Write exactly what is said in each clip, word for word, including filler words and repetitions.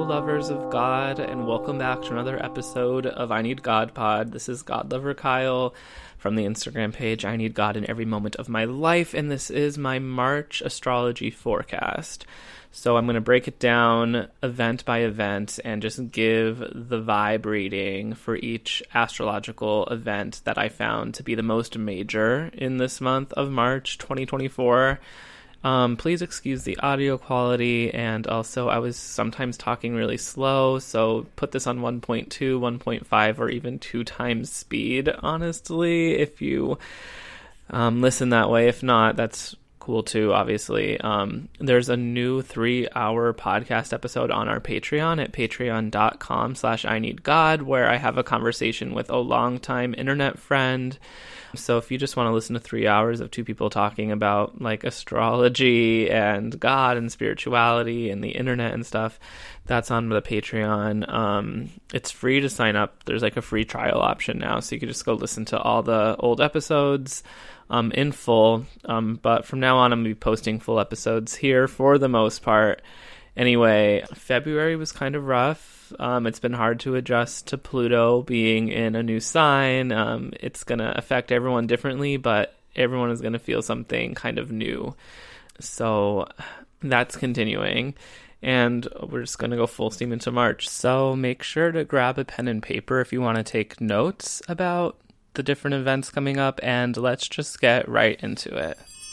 lovers of God, and welcome back to another episode of I Need God Pod. This is God Lover Kyle from the Instagram page I Need God in Every Moment of My Life, and this is my March astrology forecast. So I'm going to break it down event by event and just give the vibe reading for each astrological event that I found to be the most major in this month of March twenty twenty-four. Um, please excuse the audio quality, and also I was sometimes talking really slow, so put this on one point two, one point five, or even two times speed, honestly, if you um, listen that way. If not, that's cool too, obviously. Um, there's a new three-hour podcast episode on our Patreon at patreon.com slash I Need God, where I have a conversation with a longtime internet friend. So if you just want to listen to three hours of two people talking about like astrology and God and spirituality and the internet and stuff, that's on the Patreon. Um, it's free to sign up. There's like a free trial option now, so you can just go listen to all the old episodes um, in full. Um, but from now on, I'm going to be posting full episodes here for the most part. Anyway, February was kind of rough. Um, it's been hard to adjust to Pluto being in a new sign. Um, it's going to affect everyone differently, but everyone is going to feel something kind of new. So that's continuing. And we're just going to go full steam into March. So make sure to grab a pen and paper if you want to take notes about the different events coming up. And let's just get right into it.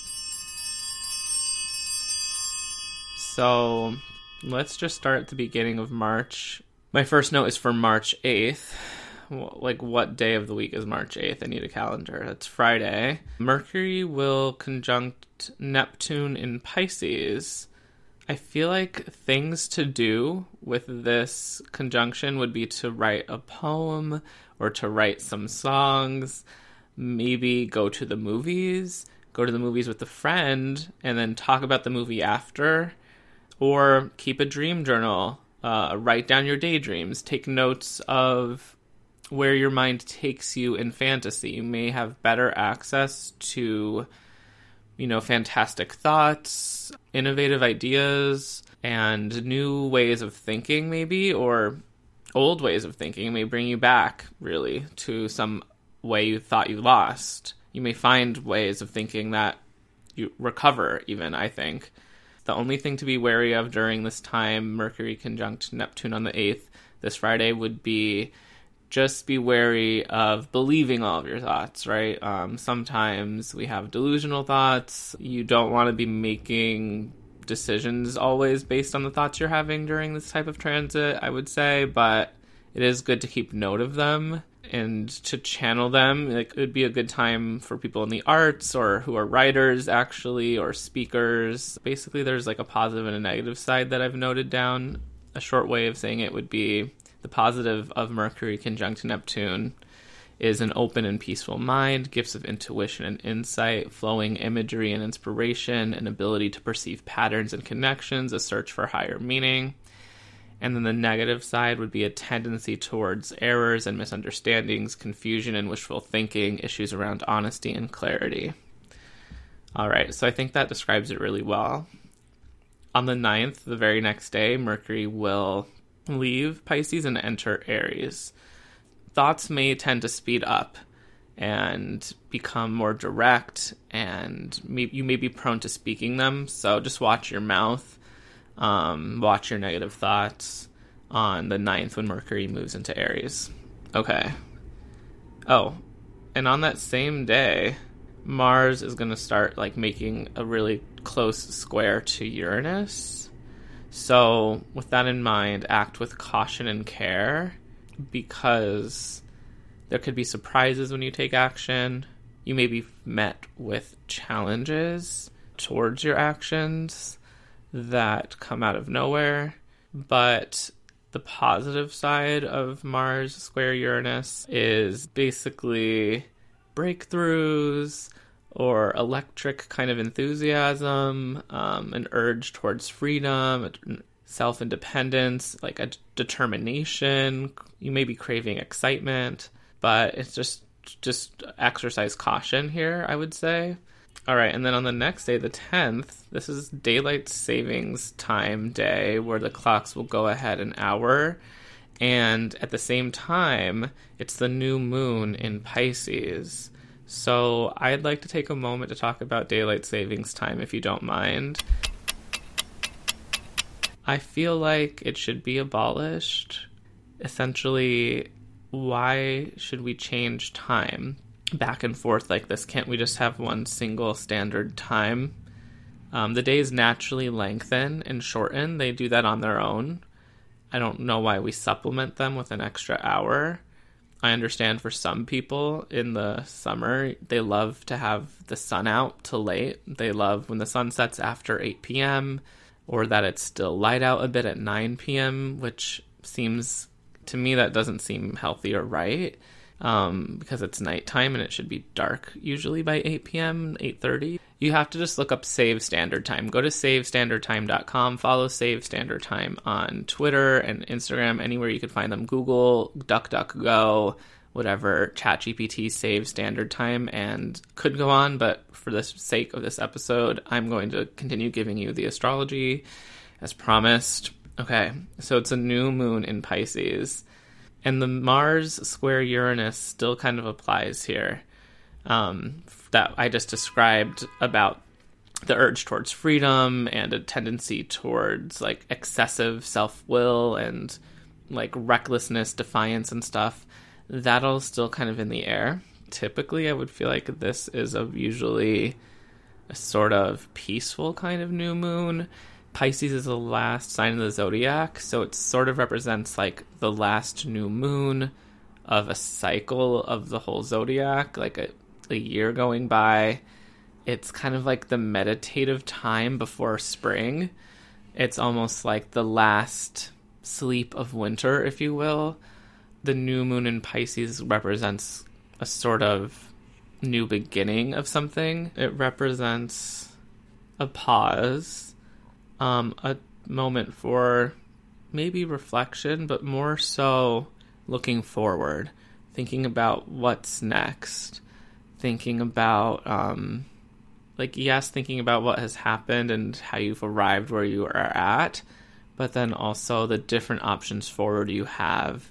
So let's just start at the beginning of March. My first note is for March eighth. Like, what day of the week is March eighth? I need a calendar. That's Friday. Mercury will conjunct Neptune in Pisces. I feel like things to do with this conjunction would be to write a poem or to write some songs, maybe go to the movies, go to the movies with a friend, and then talk about the movie after. Or keep a dream journal, uh, write down your daydreams, take notes of where your mind takes you in fantasy. You may have better access to, you know, fantastic thoughts, innovative ideas, and new ways of thinking maybe, or old ways of thinking may bring you back, really, to some way you thought you lost. You may find ways of thinking that you recover, even, I think. The only thing to be wary of during this time, Mercury conjunct Neptune on the eighth, this Friday, would be just be wary of believing all of your thoughts, right? Um, sometimes we have delusional thoughts. You don't want to be making decisions always based on the thoughts you're having during this type of transit, I would say, but it is good to keep note of them and to channel them. Like, it would be a good time for people in the arts or who are writers, actually, or speakers. Basically, there's like a positive and a negative side that I've noted down. A short way of saying it would be the positive of Mercury conjunct Neptune is an open and peaceful mind, gifts of intuition and insight, flowing imagery and inspiration, an ability to perceive patterns and connections, a search for higher meaning. And then the negative side would be a tendency towards errors and misunderstandings, confusion and wishful thinking, issues around honesty and clarity. All right, so I think that describes it really well. On the ninth, the very next day, Mercury will leave Pisces and enter Aries. Thoughts may tend to speed up and become more direct, and may, you may be prone to speaking them, so just watch your mouth. Um, watch your negative thoughts on the ninth when Mercury moves into Aries. Okay. Oh, and on that same day, Mars is going to start like making a really close square to Uranus. So with that in mind, act with caution and care, because there could be surprises when you take action. You may be met with challenges towards your actions that come out of nowhere, but the positive side of Mars square Uranus is basically breakthroughs or electric kind of enthusiasm, um, an urge towards freedom, self-independence, like a determination. You may be craving excitement, but it's just just exercise caution here, I would say. All right, and then on the next day, the tenth, this is daylight savings time day, where the clocks will go ahead an hour. And at the same time, it's the new moon in Pisces. So I'd like to take a moment to talk about daylight savings time, if you don't mind. I feel like it should be abolished. Essentially, why should we change time back and forth like this? Can't we just have one single standard time? Um, the days naturally lengthen and shorten. They do that on their own. I don't know why we supplement them with an extra hour. I understand for some people in the summer, they love to have the sun out till late. They love when the sun sets after eight p.m. or that it's still light out a bit at nine p.m., which seems, to me, that doesn't seem healthy or right, um, because it's nighttime and it should be dark usually by eight p.m., eight thirty. You have to just look up Save Standard Time. Go to save standard time dot com. Follow Save Standard Time on Twitter and Instagram, anywhere you can find them. Google, DuckDuckGo, whatever, ChatGPT, Save Standard Time, and could go on, but for the sake of this episode, I'm going to continue giving you the astrology as promised. Okay, so it's a new moon in Pisces, and the Mars square Uranus still kind of applies here. Um, that I just described about the urge towards freedom and a tendency towards like excessive self-will and like recklessness, defiance and stuff. That all still kind of in the air. Typically, I would feel like this is a usually a sort of peaceful kind of new moon. Pisces is the last sign of the zodiac, so it sort of represents like the last new moon of a cycle of the whole zodiac, like a, a year going by. It's kind of like the meditative time before spring. It's almost like the last sleep of winter, if you will. The new moon in Pisces represents a sort of new beginning of something. It represents a pause, um, a moment for maybe reflection, but more so looking forward, thinking about what's next, thinking about, um, like, yes, thinking about what has happened and how you've arrived where you are at, but then also the different options forward you have.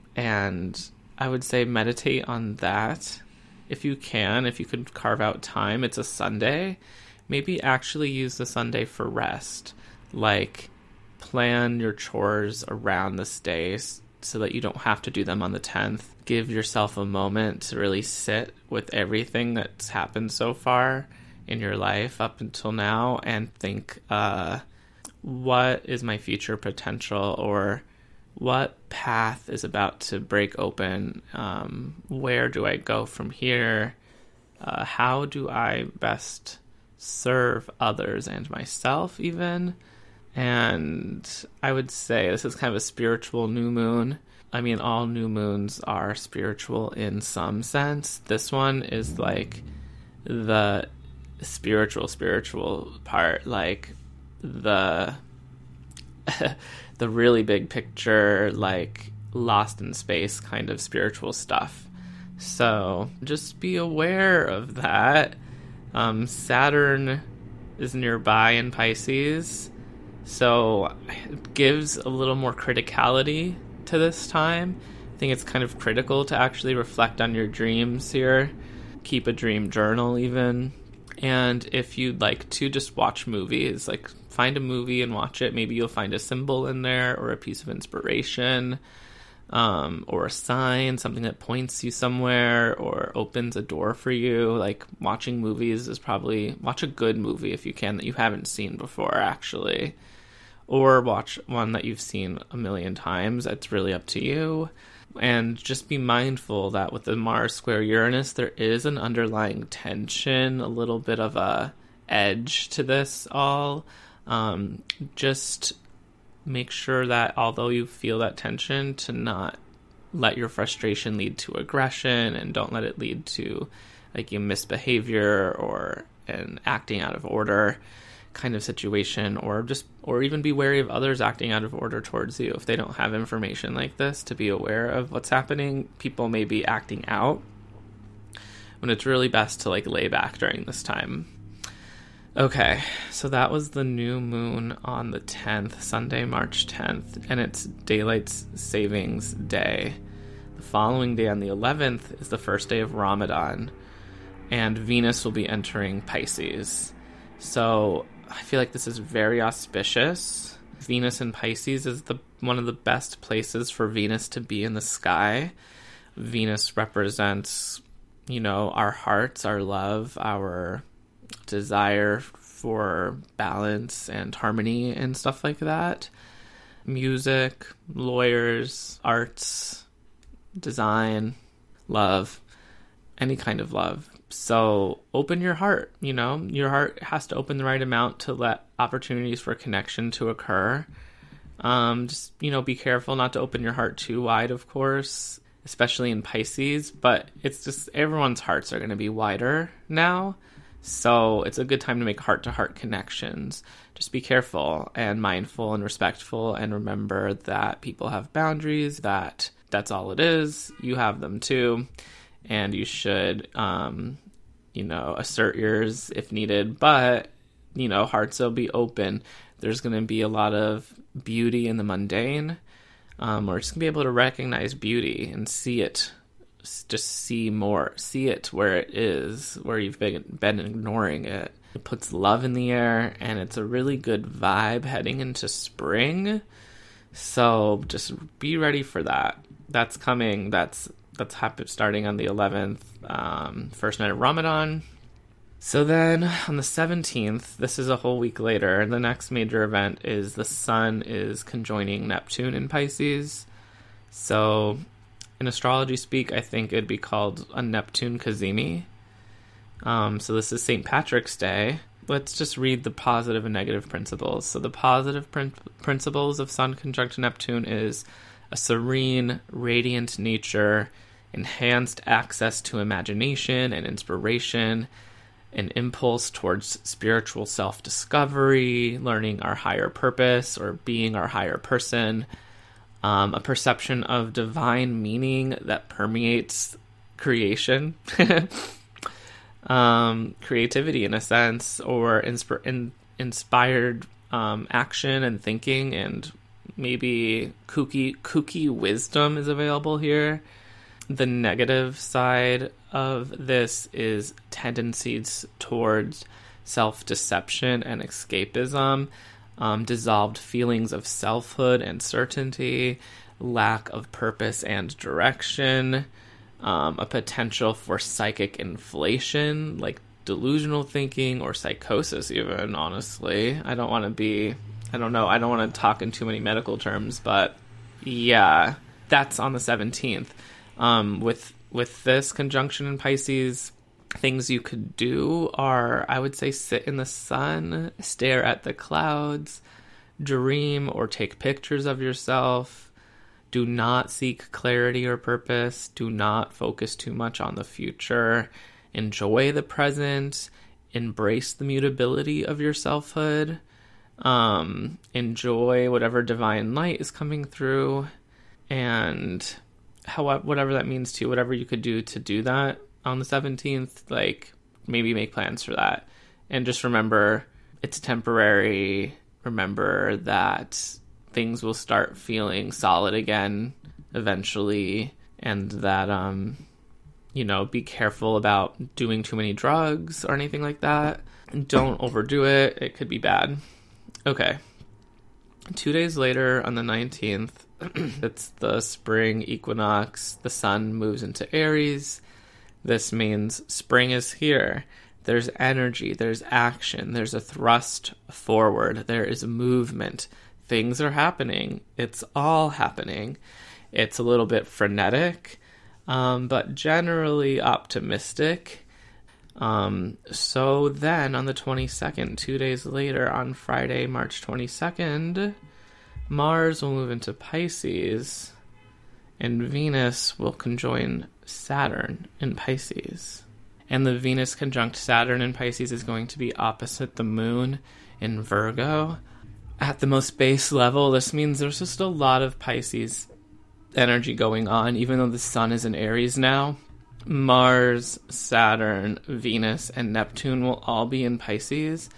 And I would say meditate on that if you can, if you could carve out time. It's a Sunday. Maybe actually use the Sunday for rest. Like, plan your chores around this day so that you don't have to do them on the tenth. Give yourself a moment to really sit with everything that's happened so far in your life up until now and think, uh, what is my future potential, or what path is about to break open? Um, where do I go from here? Uh, how do I best serve others and myself even? And I would say this is kind of a spiritual new moon. I mean, all new moons are spiritual in some sense. This one is like the spiritual, spiritual part, like the the really big picture, like lost in space kind of spiritual stuff. So just be aware of that. Um, Saturn is nearby in Pisces, so it gives a little more criticality to this time. I think it's kind of critical to actually reflect on your dreams here. Keep a dream journal even. And if you'd like to just watch movies, like find a movie and watch it. Maybe you'll find a symbol in there or a piece of inspiration, um, or a sign, something that points you somewhere or opens a door for you. Like, watching movies is probably, watch a good movie if you can that you haven't seen before, actually. Or watch one that you've seen a million times. It's really up to you. And just be mindful that with the Mars square Uranus, there is an underlying tension, a little bit of a edge to this all. Um, just make sure that although you feel that tension, to not let your frustration lead to aggression, and don't let it lead to like a misbehavior or an acting out of order kind of situation, or just or even be wary of others acting out of order towards you if they don't have information like this to be aware of what's happening. People may be acting out when it's really best to like lay back during this time. Okay, so that was the new moon on the tenth, Sunday, March tenth, and it's Daylight Savings Day. The following day on the eleventh is the first day of Ramadan, and Venus will be entering Pisces. So I feel like this is very auspicious. Venus in Pisces is the one of the best places for Venus to be in the sky. Venus represents, you know, our hearts, our love, our desire for balance and harmony and stuff like that. Music, lawyers, arts, design, love, any kind of love. So open your heart, you know, your heart has to open the right amount to let opportunities for connection to occur. Um, just, you know, be careful not to open your heart too wide, of course, especially in Pisces, but it's just everyone's hearts are going to be wider now. So it's a good time to make heart-to-heart connections. Just be careful and mindful and respectful, and remember that people have boundaries, that that's all it is. You have them too, and you should, um, you know, assert yours if needed. But, you know, hearts will be open. There's going to be a lot of beauty in the mundane. Um, we're just going to be able to recognize beauty and see it. Just see more, see it where it is, where you've been, been ignoring it. It puts love in the air, and it's a really good vibe heading into spring. So just be ready for that. That's coming. That's that's happen- starting on the eleventh, um, first night of Ramadan. So then on the seventeenth, this is a whole week later, the next major event is the sun is conjoining Neptune in Pisces. So in astrology speak, I think it'd be called a Neptune Cazimi. Um, so this is Saint Patrick's Day. Let's just read the positive and negative principles. So the positive prin- principles of Sun conjunct Neptune is a serene, radiant nature, enhanced access to imagination and inspiration, an impulse towards spiritual self-discovery, learning our higher purpose or being our higher person, Um, a perception of divine meaning that permeates creation, um, creativity in a sense, or insp- in- inspired um, action and thinking, and maybe kooky, kooky wisdom is available here. The negative side of this is tendencies towards self-deception and escapism. Um, dissolved feelings of selfhood and certainty, lack of purpose and direction, um, a potential for psychic inflation, like delusional thinking or psychosis even, honestly. I don't want to be, I don't know, I don't want to talk in too many medical terms, but yeah, that's on the seventeenth. Um, with, with this conjunction in Pisces, things you could do are, I would say, sit in the sun, stare at the clouds, dream or take pictures of yourself. Do not seek clarity or purpose. Do not focus too much on the future. Enjoy the present. Embrace the mutability of your selfhood. Um, enjoy whatever divine light is coming through. And how, whatever that means to you, whatever you could do to do that on the seventeenth, like, maybe make plans for that. And just remember, it's temporary. Remember that things will start feeling solid again eventually, and that, um, you know, be careful about doing too many drugs or anything like that. Don't overdo it. It could be bad. Okay. Two days later, on the nineteenth, it's the spring equinox. The sun moves into Aries. This means spring is here. There's energy, there's action, there's a thrust forward, there is movement. Things are happening. It's all happening. It's a little bit frenetic, um, but generally optimistic. Um, so then on the twenty-second, two days later, on Friday, March twenty-second, Mars will move into Pisces, and Venus will conjoin Saturn in Pisces. And the Venus conjunct Saturn in Pisces is going to be opposite the moon in Virgo. At the most base level, this means there's just a lot of Pisces energy going on, even though the sun is in Aries now. Mars, Saturn, Venus, and Neptune will all be in Pisces,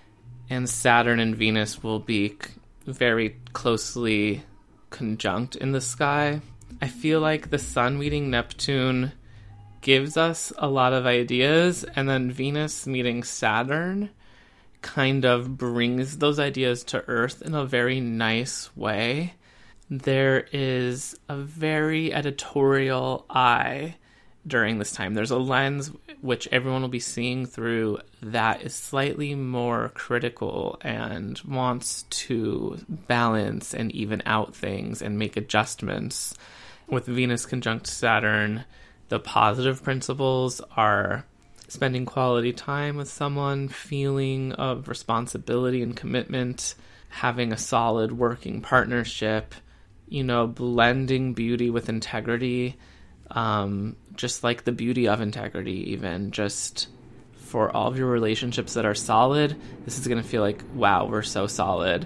and Saturn and Venus will be very closely conjunct in the sky. I feel like the Sun meeting Neptune gives us a lot of ideas, and then Venus meeting Saturn kind of brings those ideas to Earth in a very nice way. There is a very editorial eye during this time. There's a lens which everyone will be seeing through that is slightly more critical and wants to balance and even out things and make adjustments. With Venus conjunct Saturn, the positive principles are spending quality time with someone, feeling of responsibility and commitment, having a solid working partnership, you know, blending beauty with integrity, um, just like the beauty of integrity even, just for all of your relationships that are solid, this is going to feel like, wow, we're so solid.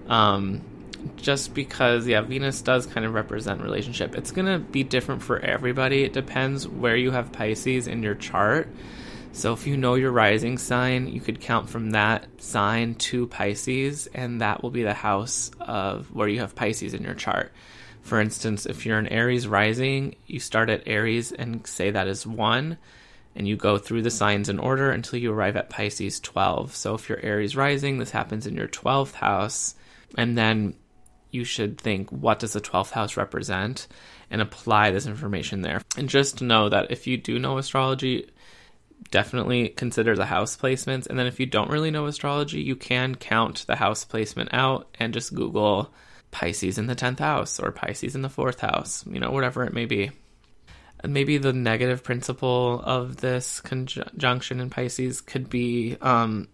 Um, just because, yeah, Venus does kind of represent relationship. It's going to be different for everybody. It depends where you have Pisces in your chart. So if you know your rising sign, you could count from that sign to Pisces, and that will be the house of where you have Pisces in your chart. For instance, if you're an Aries rising, you start at Aries and say that is one, and you go through the signs in order until you arrive at Pisces twelve. So if you're Aries rising, this happens in your twelfth house, and then you should think, what does the twelfth house represent, and apply this information there. And just know that if you do know astrology, definitely consider the house placements. And then if you don't really know astrology, you can count the house placement out and just Google Pisces in the tenth house or Pisces in the fourth house, you know, whatever it may be. And maybe the negative principle of this conjunction in Pisces could be um,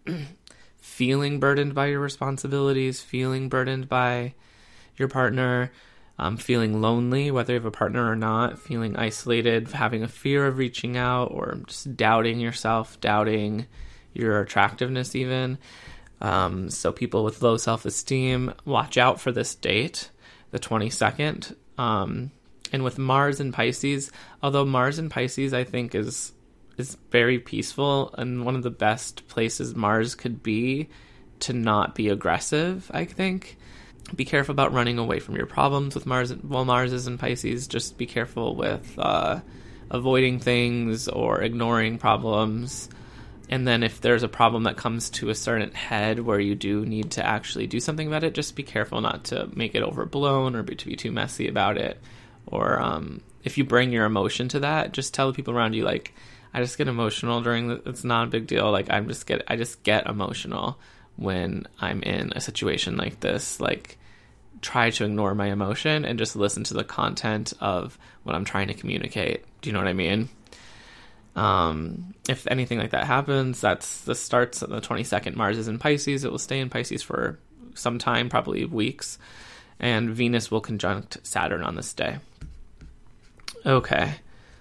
feeling burdened by your responsibilities, feeling burdened by your partner, Um, feeling lonely, whether you have a partner or not, feeling isolated, having a fear of reaching out, or just doubting yourself, doubting your attractiveness even. Um, so people with low self-esteem, watch out for this date, the twenty-second. Um, and with Mars in Pisces, although Mars in Pisces I think is is very peaceful, and one of the best places Mars could be to not be aggressive, I think. Be careful about running away from your problems with Mars. While Mars is in Pisces, just be careful with uh, avoiding things or ignoring problems. And then if there's a problem that comes to a certain head where you do need to actually do something about it, just be careful not to make it overblown or be, to be too messy about it. Or um, if you bring your emotion to that, just tell the people around you, like, I just get emotional during the, it's not a big deal. Like, I'm just get, I just get emotional when I'm in a situation like this. Like, try to ignore my emotion and just listen to the content of what I'm trying to communicate. Do you know what I mean? Um, if anything like that happens, that's the starts on the twenty-second. Mars is in Pisces. It will stay in Pisces for some time, probably weeks. And Venus will conjunct Saturn on this day. Okay.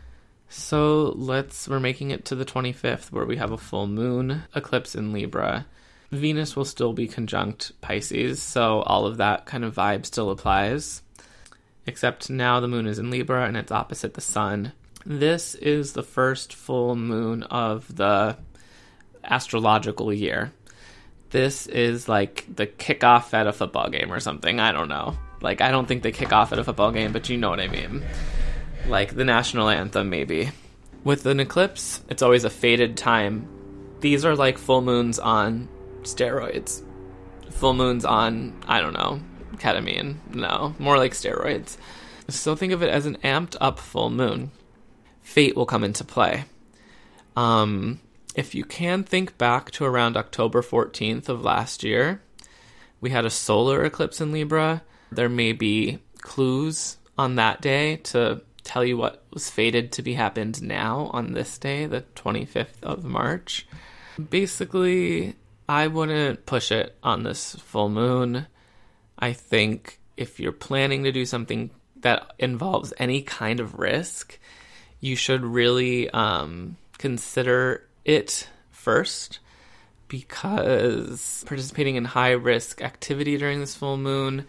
So let's, we're making it to the twenty-fifth, where we have a full moon eclipse in Libra. Venus will still be conjunct Pisces, so all of that kind of vibe still applies. Except now the moon is in Libra and it's opposite the sun. This is the first full moon of the astrological year. This is like the kickoff at a football game or something. I don't know. Like, I don't think they kick off at a football game, but you know what I mean. Like the national anthem, maybe. With an eclipse, it's always a fated time. These are like full moons on steroids. Full moons on, I don't know, ketamine. No, more like steroids. So think of it as an amped up full moon. Fate will come into play. Um, if you can think back to around October fourteenth of last year, we had a solar eclipse in Libra. There may be clues on that day to tell you what was fated to be happened now on this day, the twenty-fifth of March. Basically, I wouldn't push it on this full moon. I think if you're planning to do something that involves any kind of risk, you should really um, consider it first, because participating in high-risk activity during this full moon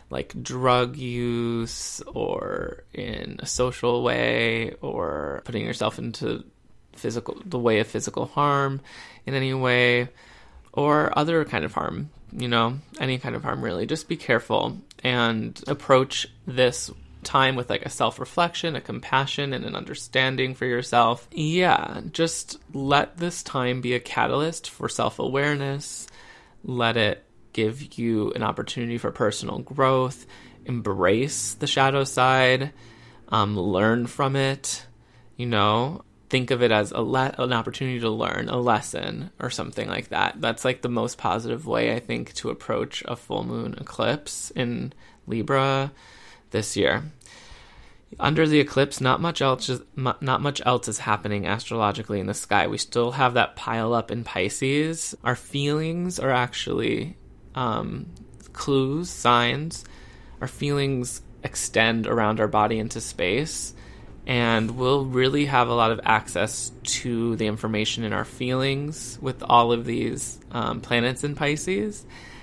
like drug use or in a social way or putting yourself into physical, the way of physical harm in any way or other kind of harm, you know, any kind of harm really. Just be careful and approach this time with like a self-reflection, a compassion, and an understanding for yourself. Yeah, just let this time be a catalyst for self-awareness. Let it give you an opportunity for personal growth. Embrace the shadow side. Um, learn from it. You know, think of it as a le- an opportunity to learn, a lesson, or something like that. That's like the most positive way, I think, to approach a full moon eclipse in Libra this year. Under the eclipse, not much else is, not much else is happening astrologically in the sky. We still have that pile up in Pisces. Our feelings are actually um, clues, signs. Our feelings extend around our body into space, and we'll really have a lot of access to the information in our feelings with all of these um, planets in Pisces.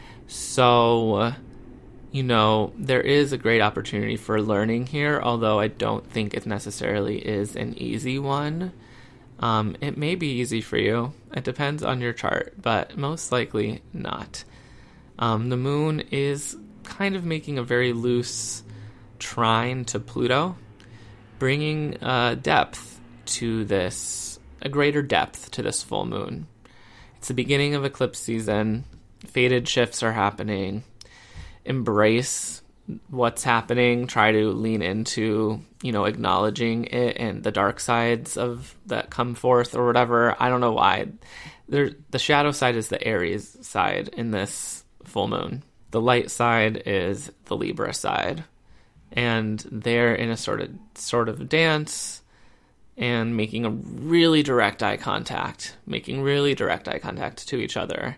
So, you know, there is a great opportunity for learning here, although I don't think it necessarily is an easy one. Um, it may be easy for you. It depends on your chart, but most likely not. Um, the moon is kind of making a very loose trine to Pluto, bringing uh, depth to this, a greater depth to this full moon. It's the beginning of eclipse season. Fated shifts are happening. Embrace what's happening. Try to lean into, you know, acknowledging it and the dark sides of that come forth or whatever. I don't know why. There, the shadow side is the Aries side in this full moon. The light side is the Libra side. And they're in a sort of sort of dance and making a really direct eye contact, making really direct eye contact to each other.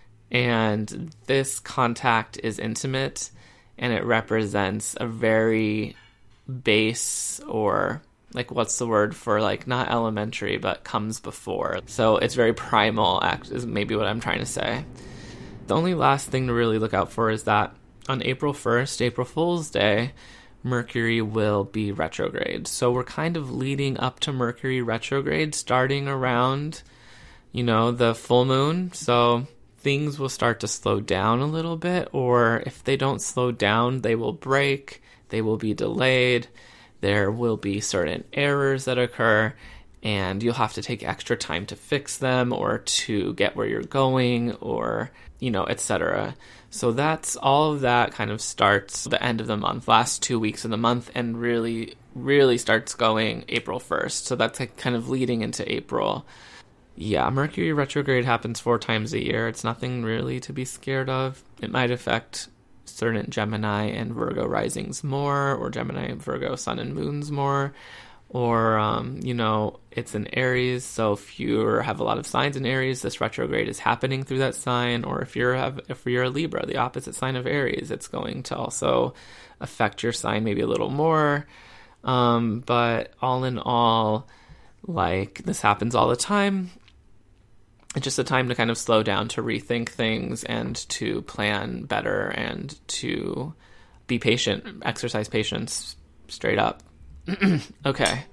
And this contact is intimate, and it represents a very base, or like, what's the word for, like, not elementary, but comes before. So it's very primal, act is maybe what I'm trying to say. The only last thing to really look out for is that on April first, April Fool's Day, Mercury will be retrograde. So we're kind of leading up to Mercury retrograde, starting around, you know, the full moon. So things will start to slow down a little bit, or if they don't slow down, they will break, they will be delayed, there will be certain errors that occur, and you'll have to take extra time to fix them or to get where you're going, or, you know, et cetera. So that's all of that kind of starts the end of the month, last two weeks of the month, and really, really starts going April first. So that's like kind of leading into April. Yeah, Mercury retrograde happens four times a year. It's nothing really to be scared of. It might affect certain Gemini and Virgo risings more, or Gemini, Virgo, sun and moons more, or, um, you know, it's in Aries. So if you have a lot of signs in Aries, this retrograde is happening through that sign. Or if you're have, if you're a Libra, the opposite sign of Aries, it's going to also affect your sign maybe a little more. Um, but all in all, like, this happens all the time. It's just a time to kind of slow down, to rethink things, and to plan better, and to be patient, exercise patience straight up. Okay.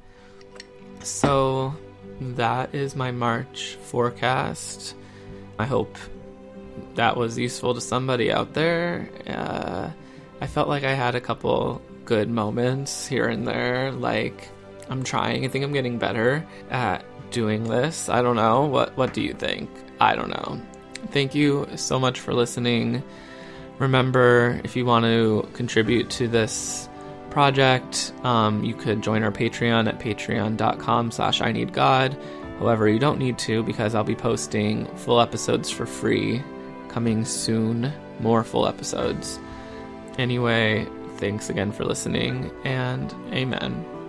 So that is my March forecast. I hope that was useful to somebody out there. Uh, I felt like I had a couple good moments here and there. Like, I'm trying. I think I'm getting better at doing this. I don't know. What what do you think? I don't know. Thank you so much for listening. Remember, if you want to contribute to this project, um, you could join our Patreon at patreon.com slash I need God. However, you don't need to, because I'll be posting full episodes for free coming soon. More full episodes. Anyway, thanks again for listening, and amen.